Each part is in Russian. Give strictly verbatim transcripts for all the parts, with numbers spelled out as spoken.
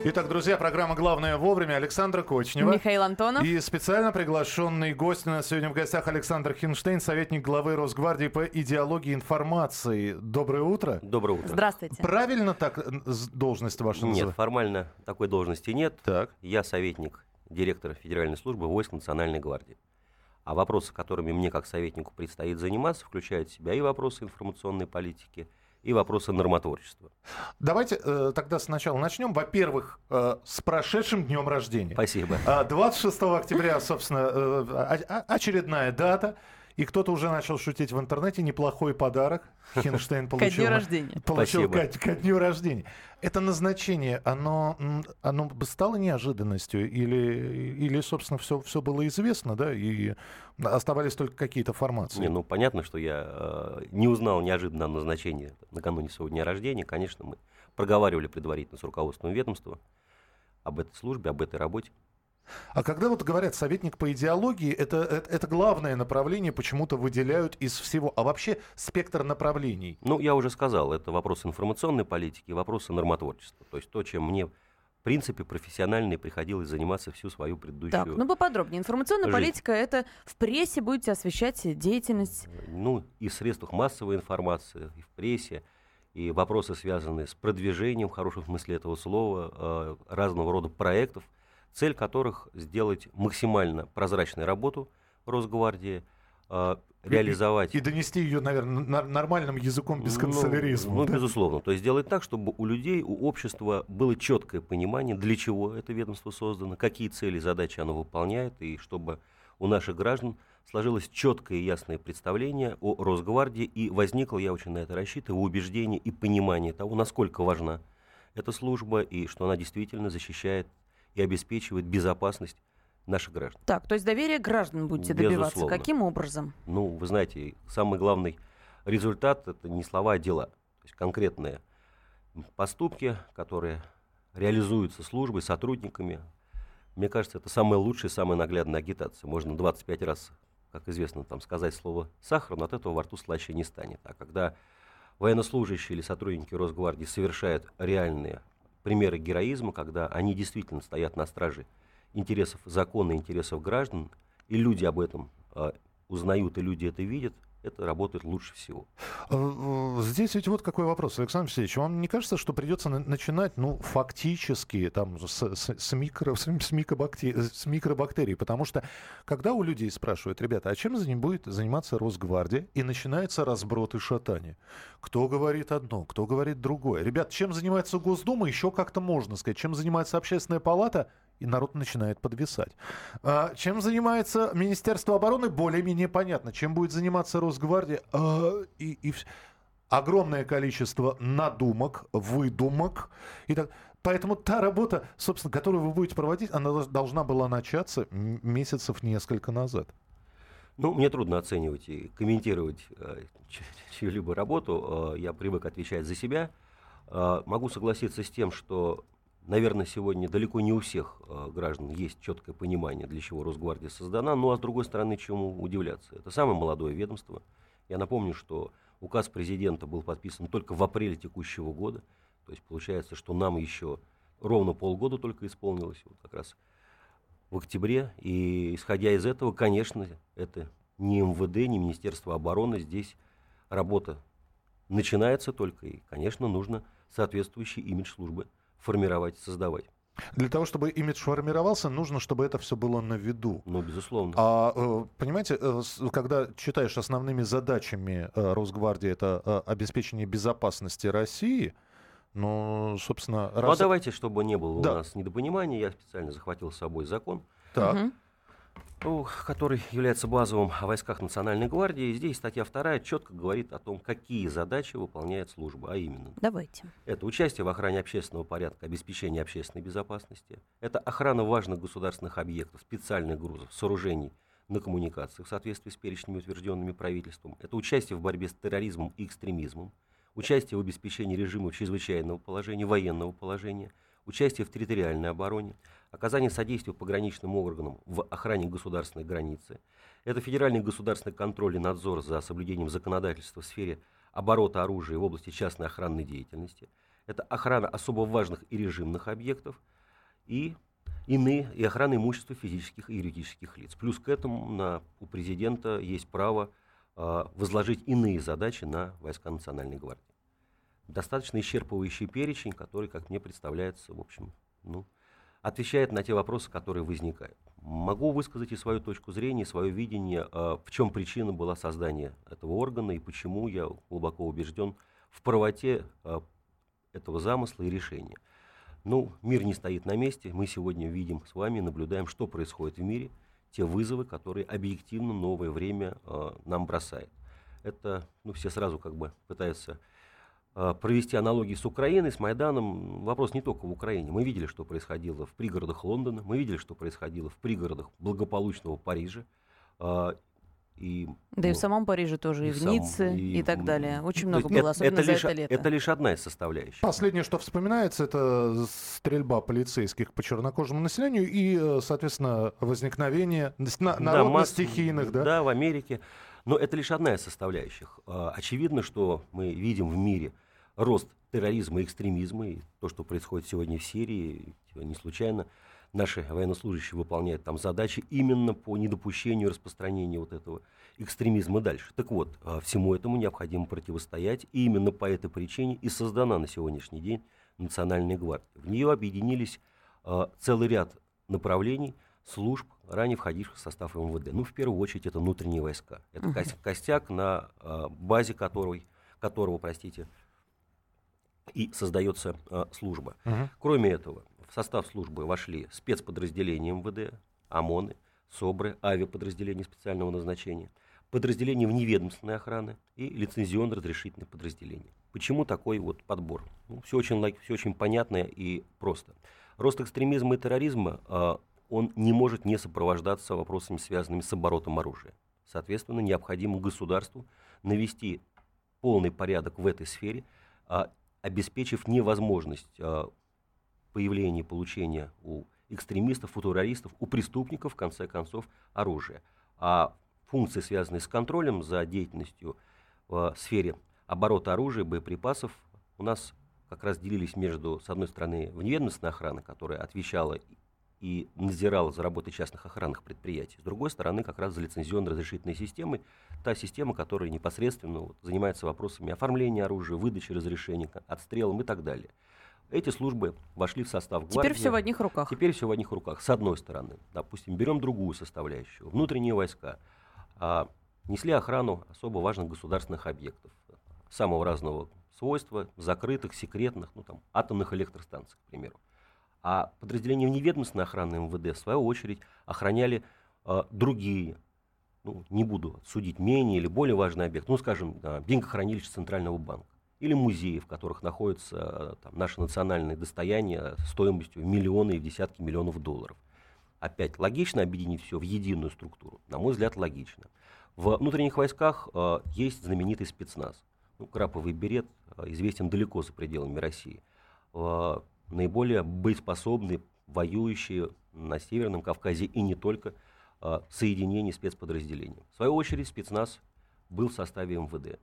Итак, друзья, программа «Главное вовремя». Александра Кочнева. Михаил Антонов. И специально приглашенный гость у нас сегодня в гостях Александр Хинштейн, советник главы Росгвардии по идеологии информации. Доброе утро. Доброе утро. Здравствуйте. Правильно так должность ваша называется? Нет, формально такой должности нет. Так. Я советник директора Федеральной службы войск Национальной гвардии. А вопросы, которыми мне как советнику предстоит заниматься, включают в себя и вопросы информационной политики, и вопросы нормотворчества. Давайте э, тогда сначала начнем. Во-первых, э, с прошедшим днем рождения. Спасибо. двадцать шестого октября, собственно, э, очередная дата. И кто-то уже начал шутить в интернете. Неплохой подарок. Хинштейн получил. Ко дню рождения. Получил ко, ко дню рождения. Это назначение, оно, оно стало неожиданностью? Или, или собственно, все, все было известно, да? И оставались только какие-то формации? Не, ну, понятно, что я э, не узнал неожиданно о назначении накануне своего дня рождения. Конечно, мы проговаривали предварительно с руководством ведомства об этой службе, об этой работе. А когда вот говорят советник по идеологии, это, это, это главное направление почему-то выделяют из всего. А вообще спектр направлений? Ну, я уже сказал, это вопросы информационной политики, вопросы нормотворчества. То есть то, чем мне, в принципе, профессионально приходилось заниматься всю свою предыдущую Так, ну поподробнее. Информационная жизнь. Политика — это в прессе будете освещать деятельность? Ну, и в средствах массовой информации, и в прессе, и вопросы, связанные с продвижением, в хорошем смысле этого слова, э, разного рода проектов, цель которых сделать максимально прозрачную работу Росгвардии, э, реализовать... И, и донести ее, наверное, нормальным языком без канцеляризма. Ну, ну да? безусловно. То есть сделать так, чтобы у людей, у общества было четкое понимание, для чего это ведомство создано, какие цели и задачи оно выполняет, и чтобы у наших граждан сложилось четкое и ясное представление о Росгвардии, и возникло, я очень на это рассчитываю, убеждение и понимание того, насколько важна эта служба, и что она действительно защищает и обеспечивает безопасность наших граждан. Так, то есть доверие граждан будете добиваться. Безусловно. Каким образом? Ну, вы знаете, самый главный результат — это не слова, а дела. То есть конкретные поступки, которые реализуются службой, сотрудниками. Мне кажется, это самая лучшая, самая наглядная агитация. Можно двадцать пять раз, как известно, там, сказать слово «сахар», но от этого во рту слаще не станет. А когда военнослужащие или сотрудники Росгвардии совершают реальные примеры героизма, когда они действительно стоят на страже интересов закона, интересов граждан, и люди об этом э, узнают, и люди это видят, это работает лучше всего. Здесь ведь вот какой вопрос, Александр Алексеевич. Вам не кажется, что придется на- начинать, ну, фактически, там, с, с, с, микро, с, микробактерий, с микробактерий? Потому что, когда у людей спрашивают, ребята, а чем за ним будет заниматься Росгвардия? И начинается разброд и шатание. Кто говорит одно, кто говорит другое. Ребят, чем занимается Госдума, еще как-то можно сказать. Чем занимается Общественная палата? И народ начинает подвисать. А, чем занимается Министерство обороны, более-менее понятно. Чем будет заниматься Росгвардия? А, и, и вс- огромное количество надумок, выдумок. И так. Поэтому та работа, собственно, которую вы будете проводить, она дол- должна была начаться м- месяцев несколько назад. Ну, мне трудно оценивать и комментировать э, чь- чью-либо работу. Э, я привык отвечать за себя. Э, могу согласиться с тем, что, наверное, сегодня далеко не у всех э, граждан есть четкое понимание, для чего Росгвардия создана. Ну, а с другой стороны, чему удивляться? Это самое молодое ведомство. Я напомню, что указ президента был подписан только в апреле текущего года. То есть получается, что нам еще ровно полгода только исполнилось, вот как раз в октябре. И исходя из этого, конечно, это не эм вэ дэ, не Министерство обороны. Здесь работа начинается только. И, конечно, нужно соответствующий имидж службы формировать, создавать. Для того, чтобы имидж формировался, нужно, чтобы это все было на виду. Ну, безусловно. А, э, понимаете, э, с- когда читаешь основными задачами э, Росгвардии, это э, обеспечение безопасности России, ну, собственно... Ну, а давайте, чтобы не было Да. у нас недопонимания, я специально захватил с собой закон, Так. Мгм. ну, который является базовым о войсках Национальной гвардии. И здесь статья вторая четко говорит о том, какие задачи выполняет служба, а именно. Давайте. Это участие в охране общественного порядка, обеспечение общественной безопасности. Это охрана важных государственных объектов, специальных грузов, сооружений на коммуникациях в соответствии с перечнями, утвержденными правительством. Это участие в борьбе с терроризмом и экстремизмом. Участие в обеспечении режима чрезвычайного положения, военного положения. Участие в территориальной обороне. Оказание содействия пограничным органам в охране государственной границы. Это федеральный государственный контроль и надзор за соблюдением законодательства в сфере оборота оружия в области частной охранной деятельности. Это охрана особо важных и режимных объектов. и иные, и охраны имущества физических и юридических лиц. Плюс к этому на, у президента есть право э, возложить иные задачи на войска Национальной гвардии. Достаточно исчерпывающий перечень, который, как мне представляется, в общем, ну, отвечает на те вопросы, которые возникают. Могу высказать и свою точку зрения, и свое видение, э, в чем причина была создания этого органа и почему я глубоко убежден в правоте э, этого замысла и решения. Ну, мир не стоит на месте. Мы сегодня видим с вами, наблюдаем, что происходит в мире, те вызовы, которые объективно новое время э, нам бросает. Это, ну, все сразу как бы пытаются э, провести аналогии с Украиной, с Майданом. Вопрос не только в Украине. Мы видели, что происходило в пригородах Лондона, мы видели, что происходило в пригородах благополучного Парижа. Э, И, да ну, и в самом Париже тоже, и, и в Ницце, и, и так далее. Очень много нет, было, особенно это за лишь, это лето. Это лишь одна из составляющих. Последнее, что вспоминается, это стрельба полицейских по чернокожему населению и, соответственно, возникновение народно-стихийных. Да, да, в Америке. Но это лишь одна из составляющих. Очевидно, что мы видим в мире рост терроризма и экстремизма, и то, что происходит сегодня в Сирии, не случайно. Наши военнослужащие выполняют там задачи именно по недопущению распространения вот этого экстремизма дальше. Так вот, всему этому необходимо противостоять, и именно по этой причине и создана на сегодняшний день Национальная гвардия. В нее объединились э, целый ряд направлений, служб, ранее входивших в состав эм вэ дэ. Ну, в первую очередь, это внутренние войска. Это uh-huh. костяк, на э, базе которого, которого, простите, и создается э, служба. Uh-huh. Кроме этого, в состав службы вошли спецподразделения эм вэ дэ, ОМОНы, СОБРы, авиаподразделения специального назначения, подразделения вневедомственной охраны и лицензионно-разрешительные подразделения. Почему такой вот подбор? Ну, все очень, все очень понятно и просто. Рост экстремизма и терроризма, э, он не может не сопровождаться вопросами, связанными с оборотом оружия. Соответственно, необходимо государству навести полный порядок в этой сфере, э, обеспечив невозможность э, появления и получения у экстремистов, у террористов, у преступников, в конце концов, оружия. А функции, связанные с контролем за деятельностью в сфере оборота оружия, боеприпасов, у нас как раз делились между, с одной стороны, вневедомственная охрана, которая отвечала и надзирала за работой частных охранных предприятий, с другой стороны, как раз за лицензионно-разрешительные системы, та система, которая непосредственно вот, занимается вопросами оформления оружия, выдачи разрешений, отстрелом и так далее. Эти службы вошли в состав гвардии. Теперь все в одних руках. Теперь все в одних руках. С одной стороны, допустим, берем другую составляющую. Внутренние войска а, несли охрану особо важных государственных объектов. Самого разного свойства, закрытых, секретных, ну там, атомных электростанций, к примеру. А подразделения вневедомственной охраны эм вэ дэ, в свою очередь, охраняли а, другие, ну, не буду судить, менее или более важный объект, ну, скажем, а, бинго-хранилище Центрального банка. Или музеи, в которых находятся там, наши национальные достояния стоимостью миллионы и десятки миллионов долларов. Опять, логично объединить все в единую структуру? На мой взгляд, логично. В внутренних войсках э, есть знаменитый спецназ. Ну, краповый берет э, известен далеко за пределами России. Э, наиболее боеспособные, воюющие на Северном Кавказе и не только э, соединения спецподразделений. В свою очередь, спецназ был в составе эм вэ дэ.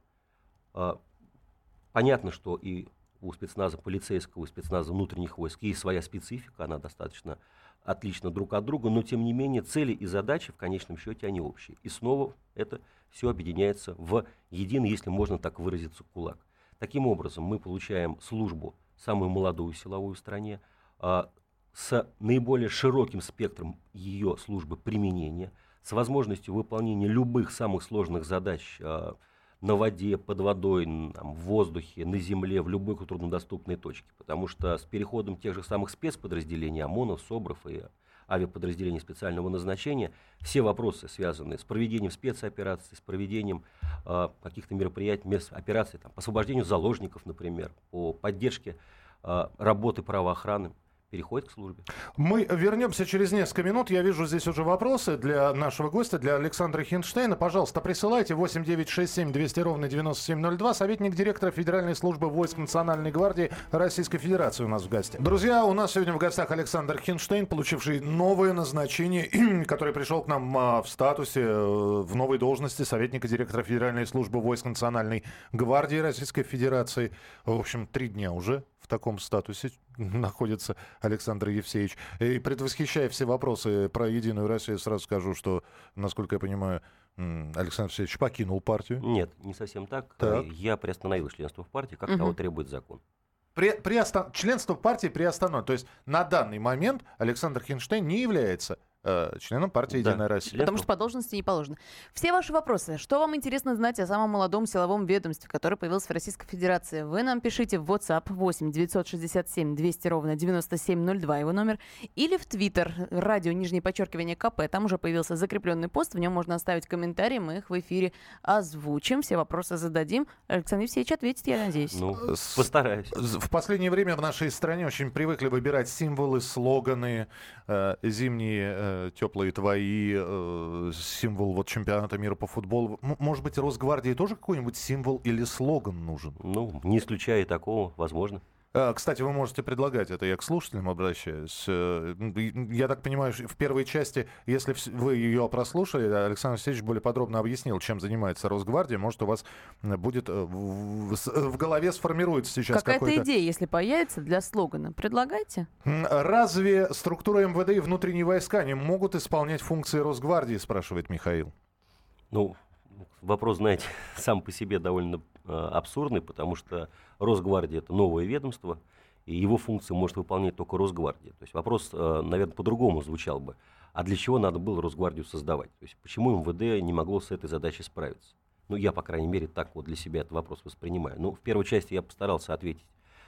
Э, Понятно, что и у спецназа полицейского, и спецназа внутренних войск есть своя специфика, она достаточно отлична друг от друга, но тем не менее цели и задачи в конечном счете они общие. И снова это все объединяется в единый, если можно так выразиться, кулак. Таким образом, мы получаем службу, самую молодую силовую в стране, а, с наиболее широким спектром ее службы применения, с возможностью выполнения любых самых сложных задач а, на воде, под водой, там, в воздухе, на земле, в любой труднодоступной точке. Потому что с переходом тех же самых спецподразделений, ОМОНов, СОБРов и авиаподразделений специального назначения, все вопросы, связанные с проведением спецопераций, с проведением э, каких-то мероприятий, мест, операций там, по освобождению заложников, например, по поддержке э, работы правоохраны, переходит к службе. Мы вернемся через несколько минут. Я вижу здесь уже вопросы для нашего гостя, для Александра Хинштейна. Пожалуйста, присылайте восемь девятьсот шестьдесят семь двести ровно девяносто семь ноль два. Советник директора Федеральной службы войск Национальной гвардии Российской Федерации у нас в гостях. Друзья, у нас сегодня в гостях Александр Хинштейн, получивший новое назначение, который пришел к нам в статусе, в новой должности советника директора Федеральной службы войск Национальной гвардии Российской Федерации. В общем, три дня уже в таком статусе. находится Александр Евсеевич. И предвосхищая все вопросы про «Единую Россию», сразу скажу, что, насколько я понимаю, Александр Евсеевич покинул партию. Нет, не совсем так. Так. Я приостановил членство в партии, как Мгм. того требует закон. При, приостан- Членство в партии приостановлено. То есть на данный момент Александр Хинштейн не является э, членом партии Да, «Единая Россия». член- Потому что по должности не положено. Все ваши вопросы. Что вам интересно знать о самом молодом силовом ведомстве, которое появилось в Российской Федерации? Вы нам пишите в WhatsApp восемь девятьсот шестьдесят семь двести ровно девяносто семь ноль два, его номер, или в Твиттер, радио, нижнее подчеркивание, КП. Там уже появился закрепленный пост, в нем можно оставить комментарии, мы их в эфире озвучим, все вопросы зададим. Александр Евсеевич ответит, я надеюсь. Ну, С- постараюсь. В последнее время в нашей стране очень привыкли выбирать символы, слоганы, э, зимние э, теплые твои, э, символ вот, чемпионата мира по футболу. М- может быть, Росгвардии тоже какой-нибудь символ или слоган нужен? Ну, не исключая и такого, возможно. Э, Кстати, вы можете предлагать это, я к слушателям обращаюсь. Э, Я так понимаю, что в первой части, если вс- вы ее прослушали, Александр Алексеевич более подробно объяснил, чем занимается Росгвардия. Может, у вас будет э, в, в- с- в голове сформируется сейчас Какая-то какой-то... идея, если появится, для слогана, предлагайте. М, Разве структура эм вэ дэ и внутренние войска не могут исполнять функции Росгвардии, спрашивает Михаил. Ну, вопрос, знаете, сам по себе довольно э, абсурдный, потому что Росгвардия — это новое ведомство, и его функции может выполнять только Росгвардия. То есть вопрос, э, наверное, по-другому звучал бы. А для чего надо было Росгвардию создавать? То есть почему эм вэ дэ не могло с этой задачей справиться? Ну, я, по крайней мере, так вот для себя этот вопрос воспринимаю. Ну, в первой части я постарался ответить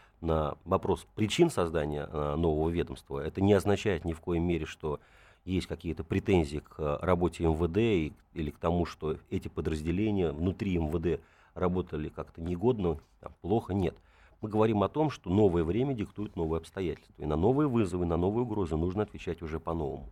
на вопрос причин создания э, нового ведомства. Это не означает ни в коей мере, что есть какие-то претензии к э, работе эм вэ дэ и- или к тому, что эти подразделения внутри эм вэ дэ работали как-то негодно, там, плохо. Нет. Мы говорим о том, что новое время диктует новые обстоятельства. И на новые вызовы, на новые угрозы нужно отвечать уже по-новому.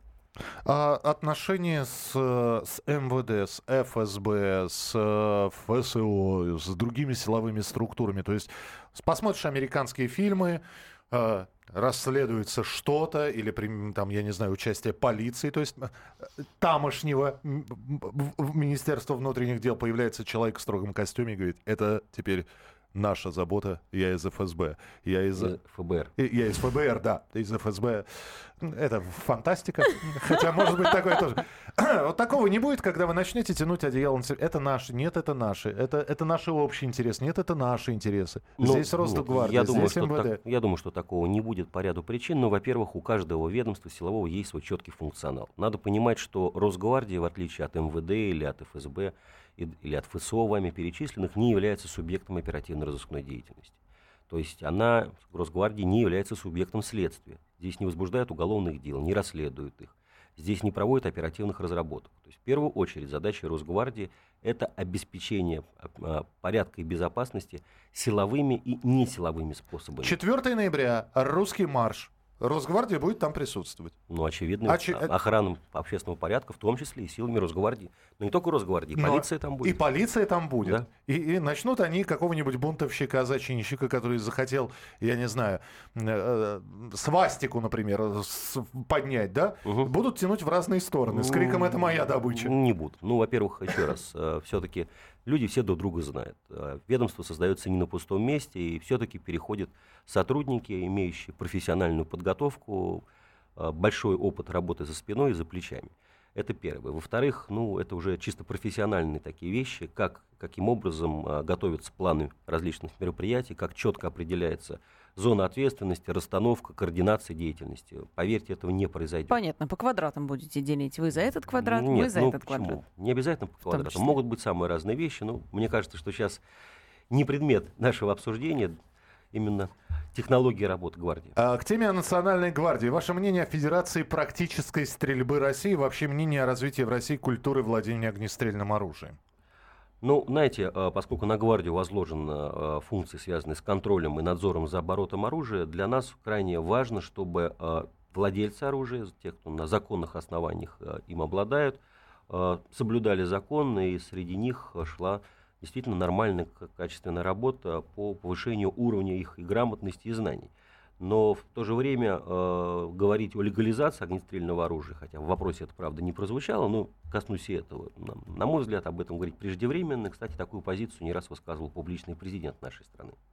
А отношения с, э, с эм вэ дэ, с эф эс бэ, с э, эф эс о, с другими силовыми структурами. То есть с- посмотришь американские фильмы, э, расследуется что-то, или, прим- там, я не знаю, участие полиции, то есть э, тамошнего м, в- в Министерства внутренних дел появляется человек в строгом костюме и говорит, это теперь наша забота, я из эф эс бэ, я из... Э, эф бэ эр. И- Я из эф бэ эр, да, из эф эс бэ. Это фантастика. Хотя, может быть, такое тоже. Вот такого не будет, когда вы начнете тянуть одеяло на себя. Это наши, нет, это наши. Это, это наши общие интересы, нет, это наши интересы. Ну, Здесь нет, Росгвардия, я думаю, здесь что эм вэ дэ. так- я думаю, что такого не будет по ряду причин. Но, во-первых, у каждого ведомства силового есть свой четкий функционал. Надо понимать, что Росгвардия, в отличие от эм вэ дэ или от эф эс бэ и- или от эф эс о, вами перечисленных, не является субъектом оперативно-розыскной деятельности. То есть она, Росгвардия, не является субъектом следствия. Здесь не возбуждают уголовных дел, не расследуют их. Здесь не проводят оперативных разработок. То есть в первую очередь задача Росгвардии – это обеспечение а, порядка и безопасности силовыми и несиловыми способами. четвёртого ноября русский марш. Росгвардия будет там присутствовать. Ну, очевидно, Очи- а- охраной общественного порядка, в том числе и силами Росгвардии. Но не только Росгвардии, и Но полиция там И будет. полиция там будет. Да. И, и начнут они какого-нибудь бунтовщика, зачинщика, который захотел, я не знаю, э, э, свастику, например, с- поднять, да? Мгм. Будут тянуть в разные стороны с криком «это моя добыча». Не будут. Ну, во-первых, еще раз, все-таки люди все друг друга знают. Э, Ведомство создается не на пустом месте, и все-таки переходят сотрудники, имеющие профессиональную подготовку, э, большой опыт работы за спиной и за плечами. Это первое. Во-вторых, ну, это уже чисто профессиональные такие вещи, как, каким образом э, готовятся планы различных мероприятий, как четко определяется зона ответственности, расстановка, координация деятельности. Поверьте, этого не произойдет. Понятно, по квадратам будете делить. Вы за этот квадрат, Нет, вы за ну этот почему? квадрат. Не обязательно по том квадратам. числе. Могут быть самые разные вещи. Но мне кажется, что сейчас не предмет нашего обсуждения именно технологии работы гвардии. А, К теме о Национальной гвардии. Ваше мнение о Федерации практической стрельбы России, вообще мнение о развитии в России культуры владения огнестрельным оружием? Ну, знаете, э, поскольку на гвардию возложены э, функции, связанные с контролем и надзором за оборотом оружия, для нас крайне важно, чтобы э, владельцы оружия, те, кто на законных основаниях э, им обладают, э, соблюдали закон, и среди них э, шла действительно нормальная, к- качественная работа по повышению уровня их и грамотности, и знаний. Но в то же время э, говорить о легализации огнестрельного оружия, хотя в вопросе это, правда, не прозвучало, но коснусь и этого. На, на мой взгляд, об этом говорить преждевременно. Кстати, такую позицию не раз высказывал публичный президент нашей страны.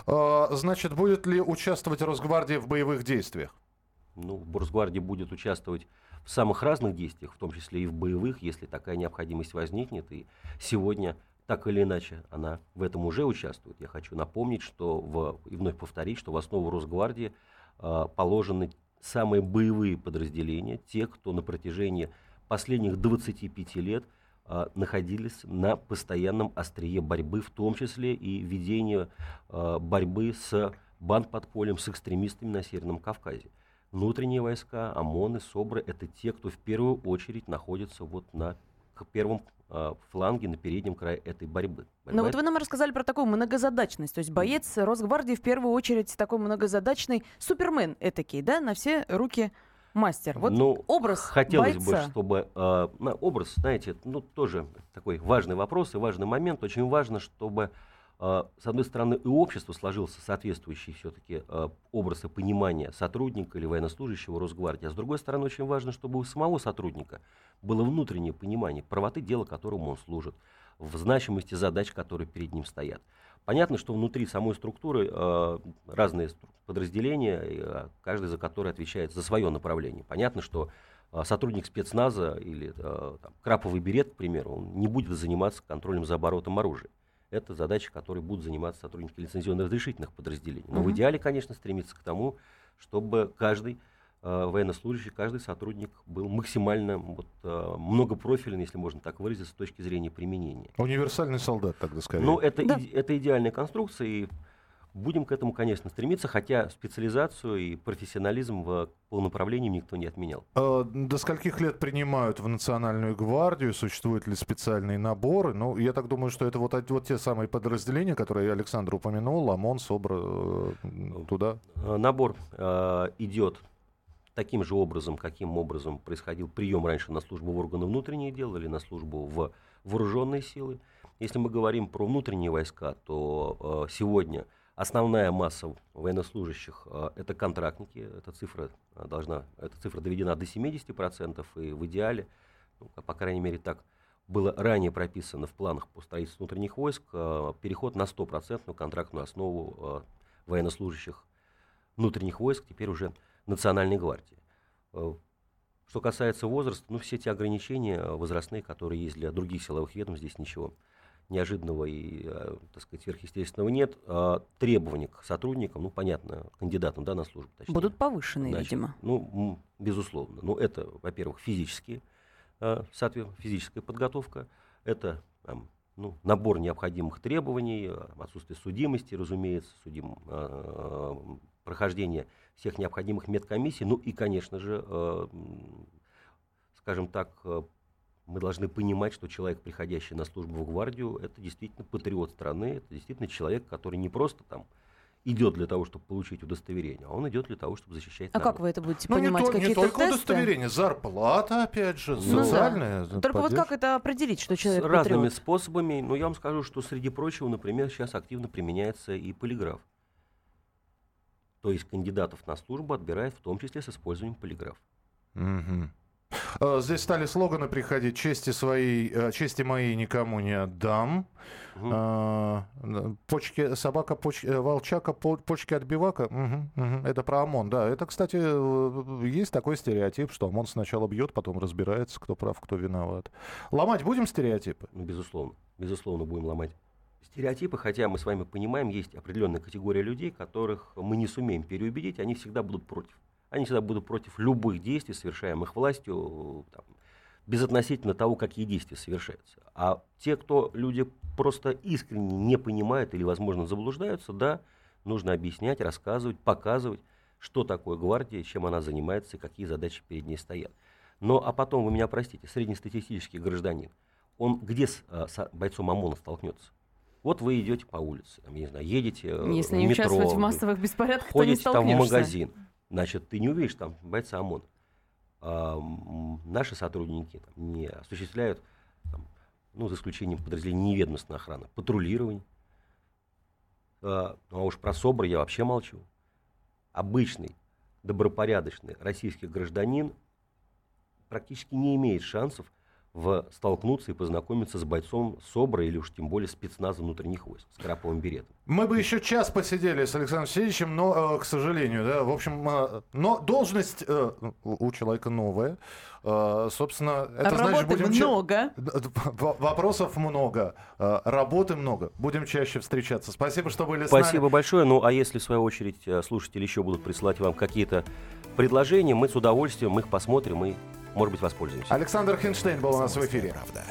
А, значит, будет ли участвовать Росгвардия в боевых действиях? Ну, Росгвардия будет участвовать в самых разных действиях, в том числе и в боевых, если такая необходимость возникнет. И сегодня, так или иначе, она в этом уже участвует. Я хочу напомнить, что в, и вновь повторить, что в основу Росгвардии э, положены самые боевые подразделения, те, кто на протяжении последних двадцати пяти лет э, находились на постоянном острие борьбы, в том числе и ведении э, борьбы с бандподпольем, с экстремистами на Северном Кавказе. Внутренние войска, ОМОНы, СОБРы — это те, кто в первую очередь находится вот на первом э, фланге, на переднем крае этой борьбы. Ну вот вы нам рассказали про такую многозадачность. То есть боец Росгвардии в первую очередь такой многозадачный супермен этакий, да, на все руки мастер. Вот ну, образ хотелось бойца. бы, чтобы э, образ, знаете, ну тоже такой важный вопрос и важный момент. Очень важно, чтобы э, с одной стороны и у общества сложился соответствующий все-таки э, образ и понимание сотрудника или военнослужащего Росгвардии, а с другой стороны очень важно, чтобы у самого сотрудника было внутреннее понимание правоты дела, которому он служит, в значимости задач, которые перед ним стоят. Понятно, что внутри самой структуры э, разные подразделения, э, каждый за который отвечает за свое направление. Понятно, что э, сотрудник спецназа или э, там, краповый берет, к примеру, он не будет заниматься контролем за оборотом оружия. Это задачи, которые будут заниматься сотрудники лицензионно-разрешительных подразделений. Но uh-huh. в идеале, конечно, стремиться к тому, чтобы каждый э, военнослужащий, каждый сотрудник был максимально вот, э, многопрофильный, если можно так выразиться, с точки зрения применения. Универсальный солдат, тогда скорее. Ну, это, да. и, это идеальная конструкция, и будем к этому, конечно, стремиться, хотя специализацию и профессионализм в, по направлениям никто не отменял. А до скольких лет принимают в Национальную гвардию? Существуют ли специальные наборы? Ну, я так думаю, что это вот, вот те самые подразделения, которые Александр упомянул, ОМОН, СОБР, туда? Набор э, идет таким же образом, каким образом происходил прием раньше на службу в органы внутренних дел или на службу в вооруженные силы. Если мы говорим про внутренние войска, то э, сегодня основная масса военнослужащих э, это контрактники. Эта цифра э, должна, эта цифра доведена до семидесяти процентов, и в идеале, ну, по крайней мере так было ранее прописано в планах по строительству внутренних войск, э, переход на стопроцентную контрактную основу э, военнослужащих внутренних войск, теперь уже Национальной гвардии. Э, что касается возраста, ну все те ограничения возрастные, которые есть для других силовых ведомств, здесь ничего неожиданного и, так сказать, сверхъестественного нет. А требования к сотрудникам, ну, понятно, кандидатам, да, на службу, точнее. Будут повышены, Значит, видимо. Ну, безусловно. Ну, это, во-первых, физические, соответственно, физическая подготовка, это там, ну, набор необходимых требований, отсутствие судимости, разумеется, судим, прохождение всех необходимых медкомиссий, ну и, конечно же, скажем так, мы должны понимать, что человек, приходящий на службу в гвардию, это действительно патриот страны, это действительно человек, который не просто там идет для того, чтобы получить удостоверение, а он идет для того, чтобы защищать А народ. как вы это будете Ну, понимать? не, то, Какие-то не только тесты? удостоверение, зарплата, опять же, Ну, социальная. да. Только вот как это определить, что человек С разными патриот? способами, но я вам скажу, что среди прочего, например, сейчас активно применяется и полиграф. То есть кандидатов на службу отбирают в том числе с использованием полиграфа. Угу. Здесь стали слоганы приходить: чести своей, чести моей никому не отдам. Угу. А, почки, собака, почки, волчака, почки от бивака. Угу, угу. Это про ОМОН, да. Это, кстати, есть такой стереотип, что ОМОН сначала бьет, потом разбирается, кто прав, кто виноват. Ломать будем стереотипы? Ну, безусловно. Безусловно, будем ломать стереотипы, хотя мы с вами понимаем, есть определенная категория людей, которых мы не сумеем переубедить, они всегда будут против. Они всегда будут против любых действий, совершаемых властью, там, безотносительно того, какие действия совершаются. А те, кто люди просто искренне не понимают или, возможно, заблуждаются, да, нужно объяснять, рассказывать, показывать, что такое гвардия, чем она занимается и какие задачи перед ней стоят. Но, а потом, вы меня простите, среднестатистический гражданин, он где с, с бойцом ОМОНа столкнется? Вот вы идете по улице, там, я не знаю, едете Если в не метро, участвовать в массовых беспорядках, ходите то не там в столкнешься. магазин. Значит, ты не увидишь там бойца ОМОНа. А, наши сотрудники там, не осуществляют, там, ну, за исключением подразделений неведомственной охраны, патрулирование. А, ну, а уж про СОБР я вообще молчу. Обычный, добропорядочный российский гражданин практически не имеет шансов в столкнуться и познакомиться с бойцом СОБРа или уж тем более спецназа внутренних войск с краповым беретом. Мы бы еще час посидели с Александром Сергеевичем, но, э, к сожалению, да, в общем, э, но должность э, у человека новая. Э, собственно, это Работы значит, будем много. Ча- вопросов много, э, работы много. Будем чаще встречаться. Спасибо, что были с Спасибо нами. большое. Ну, а если, в свою очередь, э, слушатели еще будут присылать вам какие-то предложения, мы с удовольствием их посмотрим и, может быть, воспользуемся. Александр Хинштейн был у нас в эфире. Правда.